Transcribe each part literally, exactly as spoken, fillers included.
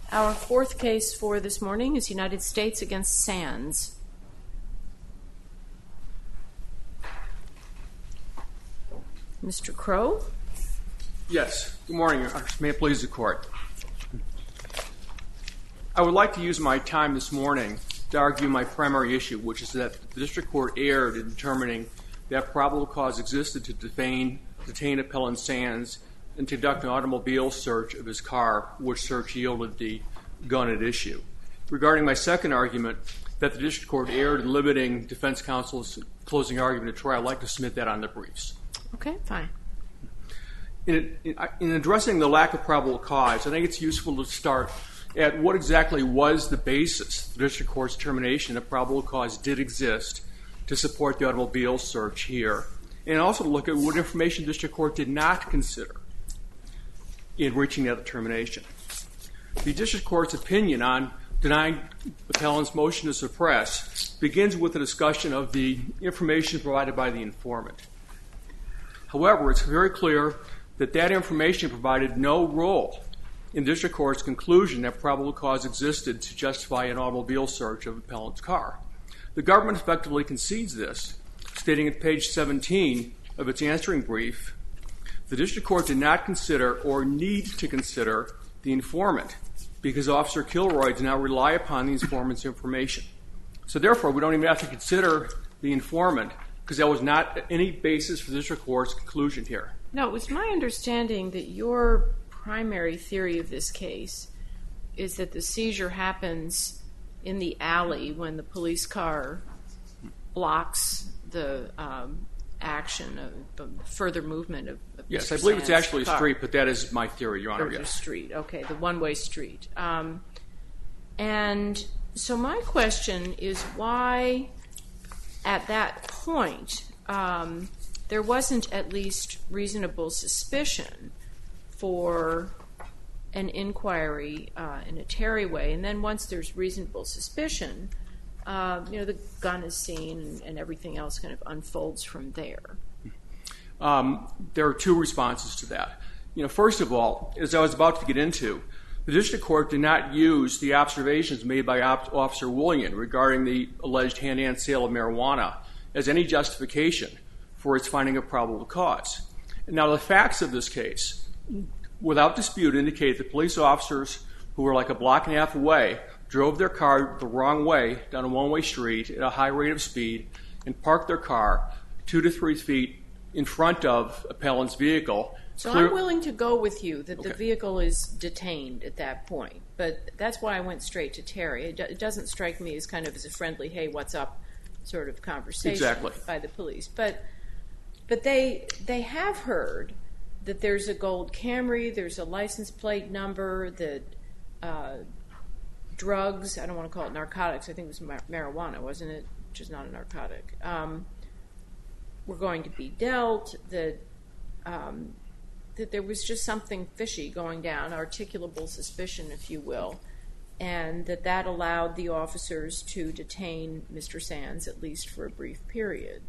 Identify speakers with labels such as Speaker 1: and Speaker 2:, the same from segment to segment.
Speaker 1: Our fourth case for this morning is United States against Sands. Mister Crow?
Speaker 2: Yes. Good morning. May it please the Court. I would like to use my time this morning to argue my primary issue, which is that the District Court erred in determining that probable cause existed to detain, detain Appellant Sands and to conduct an automobile search of his car, which search yielded the gun at issue. Regarding my second argument, that the District Court erred in limiting defense counsel's closing argument to trial, I'd like to submit that on the briefs.
Speaker 1: Okay, fine.
Speaker 2: In, in, in addressing the lack of probable cause, I think it's useful to start at what exactly was the basis of the District Court's determination that probable cause did exist to support the automobile search here, and also to look at what information the District Court did not consider in reaching that determination. The District Court's opinion on denying Appellant's motion to suppress begins with a discussion of the information provided by the informant. However, it's very clear that that information provided no role in the District Court's conclusion that probable cause existed to justify an automobile search of Appellant's car. The government effectively concedes this, stating at page seventeen of its answering brief, the District Court did not consider or need to consider the informant because Officer Kilroy did not rely upon the informant's information. So therefore, we don't even have to consider the informant because there was not any basis for the District Court's conclusion here.
Speaker 1: No, it was my understanding that your primary theory of this case is that the seizure happens in the alley when the police car blocks the um, action of the further movement of, of
Speaker 2: Yes,
Speaker 1: Mister
Speaker 2: I believe
Speaker 1: Sands'
Speaker 2: it's actually
Speaker 1: car.
Speaker 2: a street, but that is my theory, Your Honor.
Speaker 1: There's
Speaker 2: Yes.
Speaker 1: a street, okay, the one-way street. Um, and so my question is why, at that point, um, there wasn't at least reasonable suspicion for an inquiry uh, in a Terry way, and then once there's reasonable suspicion, uh, you know, the gun is seen and everything else kind of unfolds from there.
Speaker 2: Um, there are two responses to that. You know, first of all, as I was about to get into, the District Court did not use the observations made by Op- Officer William regarding the alleged hand-to-hand sale of marijuana as any justification for its finding of probable cause. Now, the facts of this case, without dispute, indicate that police officers who were like a block and a half away drove their car the wrong way down a one-way street at a high rate of speed and parked their car two to three feet in front of Appellant's vehicle.
Speaker 1: So
Speaker 2: Clear-
Speaker 1: I'm willing to go with you that
Speaker 2: Okay.
Speaker 1: the vehicle is detained at that point, but that's why I went straight to Terry. It, do- it doesn't strike me as kind of as a friendly, hey, what's up sort of conversation
Speaker 2: Exactly.
Speaker 1: by the police. But but they they have heard that there's a gold Camry, there's a license plate number, that uh, drugs, I don't want to call it narcotics, I think it was mar- marijuana, wasn't it? Which is not a narcotic. Um, were going to be dealt, that um, that there was just something fishy going down, articulable suspicion, if you will, and that that allowed the officers to detain Mister Sands, at least for a brief period.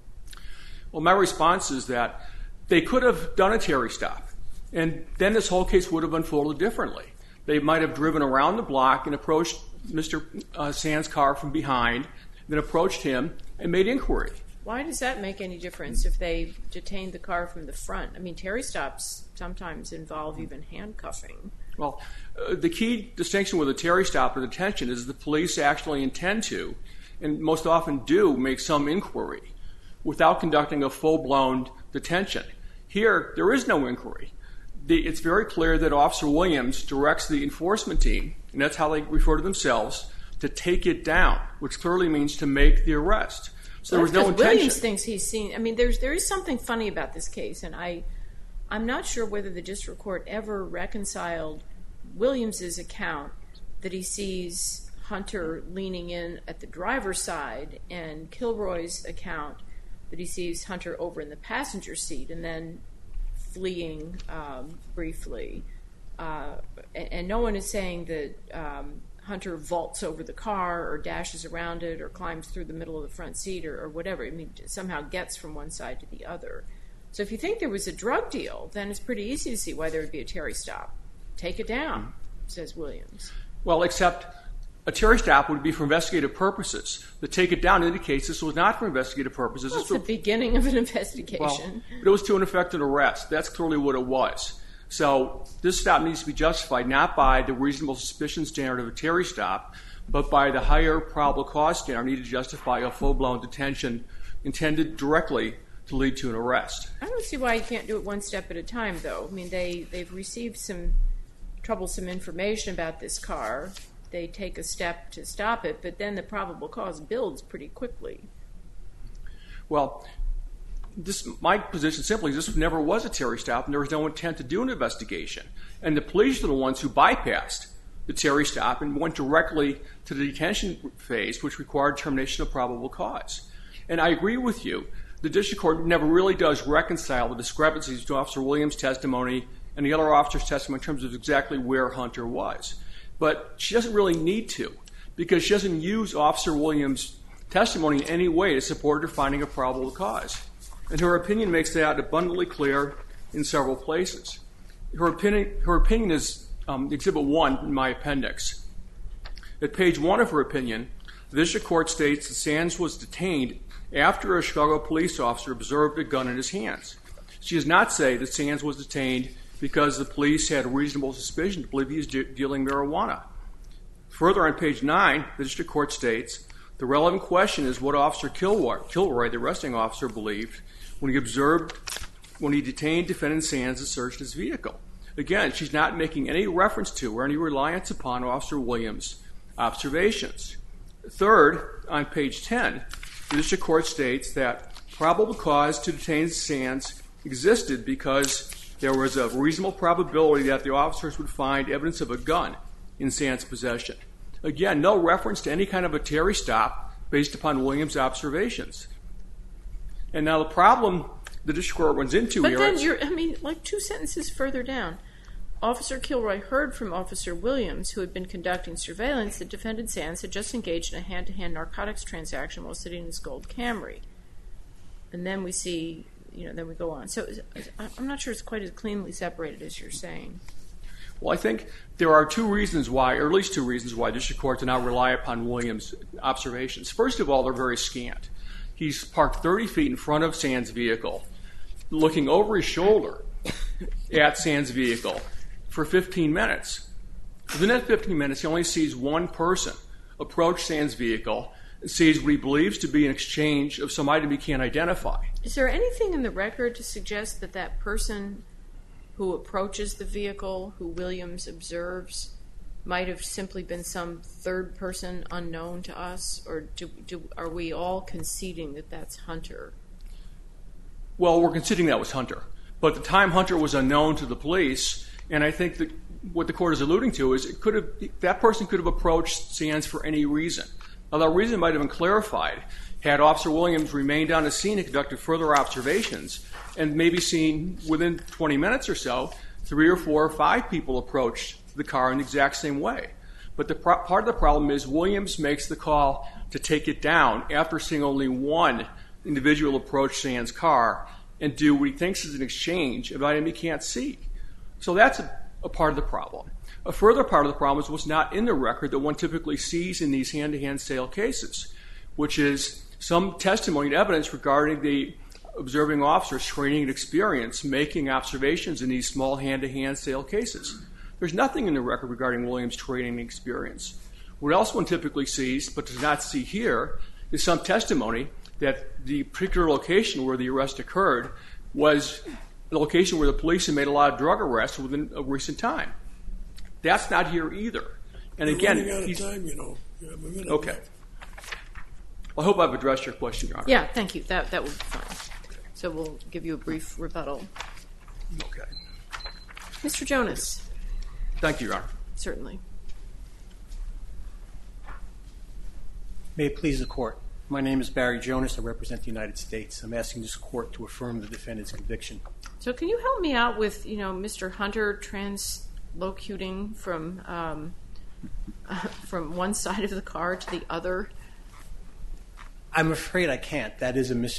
Speaker 2: Well, my response is that they could have done a Terry stop, and then this whole case would have unfolded differently. They might have driven around the block and approached Mister Uh, Sands' car from behind, then approached him and made inquiry.
Speaker 1: Why does that make any difference if they detained the car from the front? I mean, Terry stops sometimes involve even handcuffing.
Speaker 2: Well, uh, the key distinction with a Terry stop or detention is the police actually intend to, and most often do, make some inquiry without conducting a full-blown detention. Here, there is no inquiry. The, it's very clear that Officer Williams directs the enforcement team, and that's how they refer to themselves, to take it down, which clearly means to make the arrest. So there was no intention.
Speaker 1: Williams thinks he's seen. I mean, there's there is something funny about this case, and I, I'm not sure whether the district court ever reconciled Williams's account that he sees Hunter leaning in at the driver's side and Kilroy's account that he sees Hunter over in the passenger seat and then fleeing um, briefly. Uh, and, and no one is saying that um, Hunter vaults over the car or dashes around it or climbs through the middle of the front seat or, or whatever. I mean, somehow gets from one side to the other. So if you think there was a drug deal, then it's pretty easy to see why there would be a Terry stop. Take it down. says Williams.
Speaker 2: Well, except a Terry stop would be for investigative purposes. The take it down indicates this was not for investigative purposes.
Speaker 1: Well, it's the beginning of an investigation.
Speaker 2: Well, but it was to an effective arrest. That's clearly what it was. So this stop needs to be justified not by the reasonable suspicion standard of a Terry stop, but by the higher probable cause standard needed to justify a full-blown detention intended directly to lead to an arrest.
Speaker 1: I don't see why you can't do it one step at a time, though. I mean, they, they've received some troublesome information about this car. They take a step to stop it, but then the probable cause builds pretty quickly.
Speaker 2: Well, this, my position simply is this never was a Terry stop, and there was no intent to do an investigation. And the police are the ones who bypassed the Terry stop and went directly to the detention phase, which required termination of probable cause. And I agree with you. The district court never really does reconcile the discrepancies between Officer Williams' testimony and the other officer's testimony in terms of exactly where Hunter was. But she doesn't really need to, because she doesn't use Officer Williams' testimony in any way to support her finding a probable cause. And her opinion makes that abundantly clear in several places. Her opinion, her opinion is um, Exhibit one in my appendix. At page one of her opinion, the district court states that Sands was detained after a Chicago police officer observed a gun in his hands. She does not say that Sands was detained because the police had a reasonable suspicion to believe he was de- dealing marijuana. Further, on page nine, the district court states, the relevant question is what Officer Kilroy, Kilroy, the arresting officer, believed when he observed, when he detained defendant Sands and searched his vehicle. Again, she's not making any reference to or any reliance upon Officer Williams' observations. Third, on page ten, the district court states that probable cause to detain Sands existed because there was a reasonable probability that the officers would find evidence of a gun in Sands' possession. Again, no reference to any kind of a Terry stop based upon Williams' observations. And now the problem the district court runs into
Speaker 1: but
Speaker 2: here...
Speaker 1: But then you're, I mean, like two sentences further down. Officer Kilroy heard from Officer Williams, who had been conducting surveillance, that defendant Sands had just engaged in a hand-to-hand narcotics transaction while sitting in his gold Camry. And then we see... You know, then we go on. So I'm not sure it's quite as cleanly separated as you're saying.
Speaker 2: Well, I think there are two reasons why, or at least two reasons why district court did not rely upon Williams' observations. First of all, they're very scant. He's parked thirty feet in front of Sands' vehicle, looking over his shoulder at Sands' vehicle for fifteen minutes. Within that fifteen minutes, he only sees one person approach Sands' vehicle, sees what he believes to be an exchange of some item he can't identify.
Speaker 1: Is there anything in the record to suggest that that person who approaches the vehicle, who Williams observes, might have simply been some third person unknown to us? Or do, do, are we all conceding that that's Hunter?
Speaker 2: Well, we're conceding that was Hunter. But at the time, Hunter was unknown to the police, and I think that what the court is alluding to is it could have, that person could have approached Sands for any reason. Now, that reason might have been clarified had Officer Williams remained on the scene and conducted further observations and maybe seen within twenty minutes or so three or four or five people approach the car in the exact same way. But the pro- part of the problem is Williams makes the call to take it down after seeing only one individual approach Sands' car and do what he thinks is an exchange of item he can't see. So that's a, a part of the problem. A further part of the problem is what's not in the record that one typically sees in these hand-to-hand sale cases, which is some testimony and evidence regarding the observing officer's training and experience making observations in these small hand-to-hand sale cases. There's nothing in the record regarding Williams' training and experience. What else one typically sees, but does not see here, is some testimony that the particular location where the arrest occurred was the location where the police had made a lot of drug arrests within a recent time. That's not here either. And again,
Speaker 3: We're running out of
Speaker 2: he's,
Speaker 3: time, you know. You have a minute
Speaker 2: okay.
Speaker 3: left.
Speaker 2: Well, I hope I've addressed your question, Your Honor.
Speaker 1: Yeah, thank you. That that would be fine. So we'll give you a brief rebuttal.
Speaker 2: Okay.
Speaker 1: Mister Jonas.
Speaker 2: Thank you, Your Honor.
Speaker 1: Certainly.
Speaker 4: May it please the Court. My name is Barry Jonas. I represent the United States. I'm asking this Court to affirm the defendant's conviction.
Speaker 1: So can you help me out with, you know, Mister Hunter translocuting from um, uh, from one side of the car to the other?
Speaker 4: I'm afraid I can't. That is a mystery.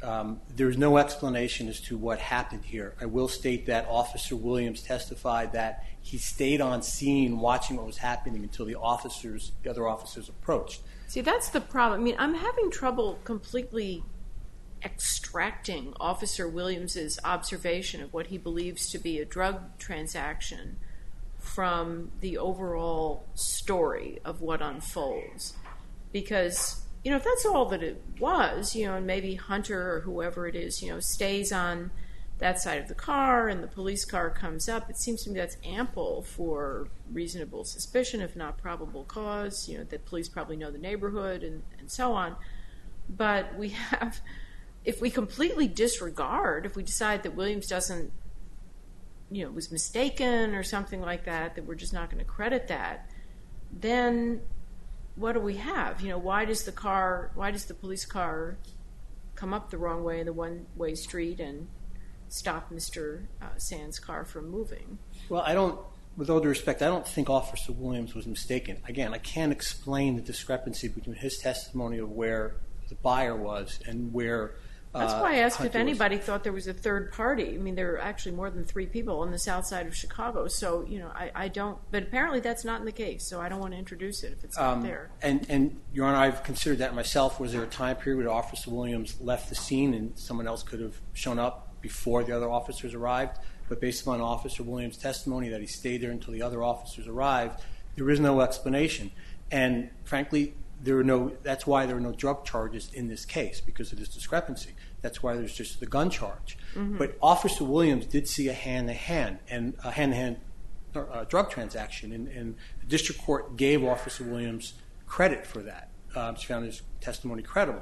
Speaker 4: Um, there's no explanation as to what happened here. I will state that Officer Williams testified that he stayed on scene watching what was happening until the officers, the other officers approached.
Speaker 1: See, that's the problem. I mean, I'm having trouble completely extracting Officer Williams's observation of what he believes to be a drug transaction from the overall story of what unfolds. Because, you know, if that's all that it was, you know, and maybe Hunter or whoever it is, you know, stays on that side of the car and the police car comes up, it seems to me that's ample for reasonable suspicion, if not probable cause, you know, that police probably know the neighborhood and, and so on. But we have, if we completely disregard, if we decide that Williams doesn't, you know, was mistaken or something like that, that we're just not going to credit that, then what do we have? You know, why does the car, why does the police car come up the wrong way in the one-way street and stop Mister Uh, Sands' car from moving?
Speaker 4: Well, I don't, with all due respect, I don't think Officer Williams was mistaken. Again, I can't explain the discrepancy between his testimony of where the buyer was and where uh,
Speaker 1: That's why I asked
Speaker 4: Hunter
Speaker 1: if anybody was. Thought there was a third party. I mean, there are actually more than three people on the south side of Chicago, so, you know, I, I don't, but apparently that's not in the case, so I don't want to introduce it if it's not
Speaker 4: um,
Speaker 1: there.
Speaker 4: And, and, Your Honor, I've considered that myself. Was there a time period where Officer Williams left the scene and someone else could have shown up before the other officers arrived? But based upon Officer Williams' testimony that he stayed there until the other officers arrived, there is no explanation. And frankly, there are no, that's why there are no drug charges in this case, because of this discrepancy. That's why there's just the gun charge. Mm-hmm. But Officer Williams did see a hand-to-hand and a hand-to-hand uh, drug transaction, and, and the district court gave Officer Williams credit for that. Um, she found his testimony credible.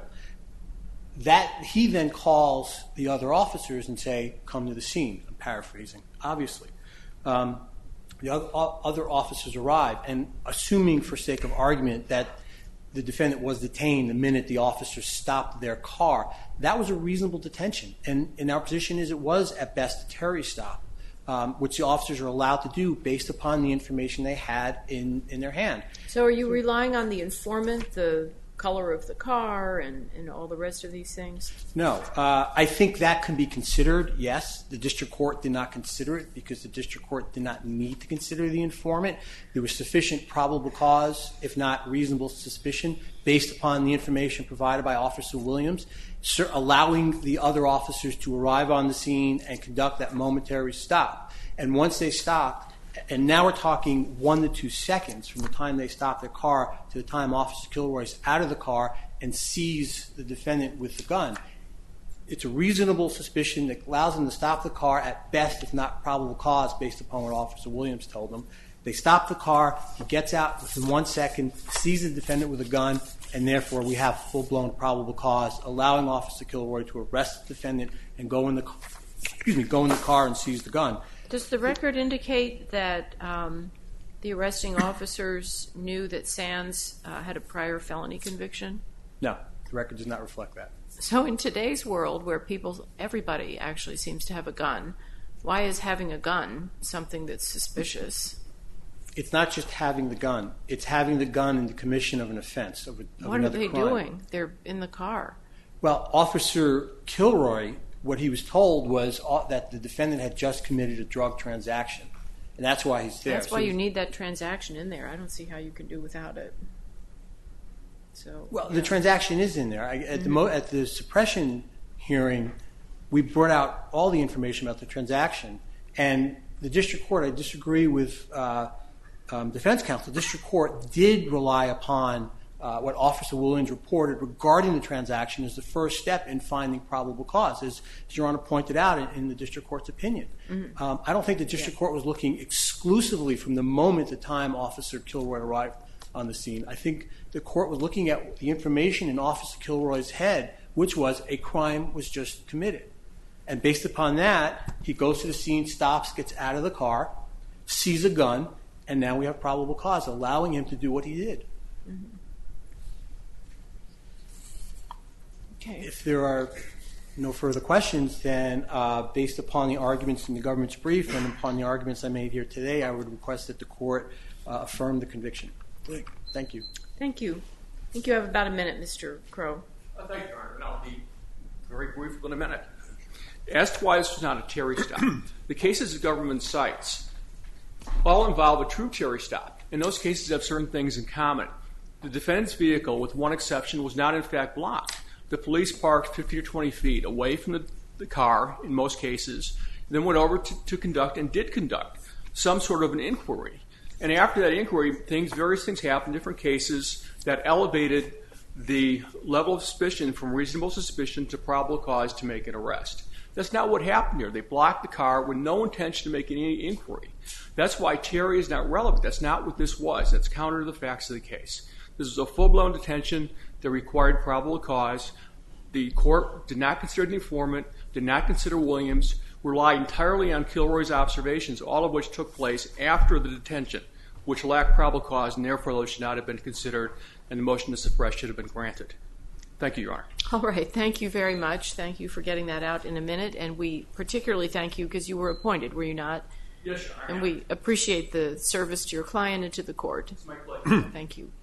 Speaker 4: That he then calls the other officers and say, "Come to the scene." I'm paraphrasing, obviously. Um, the other, other officers arrive, and assuming for sake of argument that the defendant was detained the minute the officers stopped their car, that was a reasonable detention. And, and our position is it was at best a Terry stop, um, which the officers are allowed to do based upon the information they had in, in their hand.
Speaker 1: So are you relying on the informant, the color of the car, and, and all the rest of these things?
Speaker 4: No. Uh, I think that can be considered, yes. The district court did not consider it because the district court did not need to consider the informant. There was sufficient probable cause, if not reasonable suspicion, based upon the information provided by Officer Williams, allowing the other officers to arrive on the scene and conduct that momentary stop. And once they stopped, and now we're talking one to two seconds from the time they stop their car to the time Officer Kilroy's out of the car and sees the defendant with the gun. It's a reasonable suspicion that allows them to stop the car at best, if not probable cause, based upon what Officer Williams told them. They stop the car, he gets out within one second, sees the defendant with a gun, and therefore we have full-blown probable cause, allowing Officer Kilroy to arrest the defendant and go in the, excuse me, go in the car and seize the gun.
Speaker 1: Does the record indicate that um, the arresting officers knew that Sands uh, had a prior felony conviction?
Speaker 4: No, the record does not reflect that.
Speaker 1: So in today's world where people, everybody actually seems to have a gun, why is having a gun something that's suspicious?
Speaker 4: It's not just having the gun. It's having the gun in the commission of an offense, of, a, of
Speaker 1: what
Speaker 4: another
Speaker 1: are they
Speaker 4: crime.
Speaker 1: doing? They're in the car.
Speaker 4: Well, Officer Kilroy, what he was told was that the defendant had just committed a drug transaction, and that's why he's there.
Speaker 1: That's why
Speaker 4: so
Speaker 1: you need that transaction in there. I don't see how you can do without it. So,
Speaker 4: well,
Speaker 1: yeah.
Speaker 4: The transaction is in there. I, at, mm-hmm. the mo- at the suppression hearing, we brought out all the information about the transaction, and the district court, I disagree with uh, um, defense counsel, the district court did rely upon Uh, what Officer Williams reported regarding the transaction as the first step in finding probable cause, as, as Your Honor pointed out in, in the district court's opinion. Mm-hmm. Um, I don't think the district yeah. court was looking exclusively from the moment the time Officer Kilroy arrived on the scene. I think the court was looking at the information in Officer Kilroy's head, which was a crime was just committed. And based upon that, he goes to the scene, stops, gets out of the car, sees a gun, and now we have probable cause, allowing him to do what he did. Mm-hmm.
Speaker 1: Okay.
Speaker 4: If there are no further questions, then uh, based upon the arguments in the government's brief and upon the arguments I made here today, I would request that the court uh, affirm the conviction. Thank you.
Speaker 1: Thank you. I think you have about a minute, Mister Crow.
Speaker 2: Uh, thank you, Your Honor, and I'll be very briefly in a minute. As to why this was not a Terry stop, the cases the government cites all involve a true Terry stop, and those cases have certain things in common. The defendant's vehicle, with one exception, was not in fact blocked. The police parked fifty or twenty feet away from the, the car, in most cases, then went over to, to conduct, and did conduct, some sort of an inquiry. And after that inquiry, things, various things happened, different cases that elevated the level of suspicion from reasonable suspicion to probable cause to make an arrest. That's not what happened here. They blocked the car with no intention to make any inquiry. That's why Terry is not relevant. That's not what this was. That's counter to the facts of the case. This was a full-blown detention that required probable cause. The court did not consider the informant, did not consider Williams, relied entirely on Kilroy's observations, all of which took place after the detention, which lacked probable cause, and therefore those should not have been considered, and the motion to suppress should have been granted. Thank you, Your Honor.
Speaker 1: All right. Thank you very much. Thank you for getting that out in a minute, and we particularly thank you because you were appointed, were you not?
Speaker 2: Yes, Your Honor.
Speaker 1: And we appreciate the service to your client and to the court.
Speaker 2: It's my pleasure.
Speaker 1: Thank you.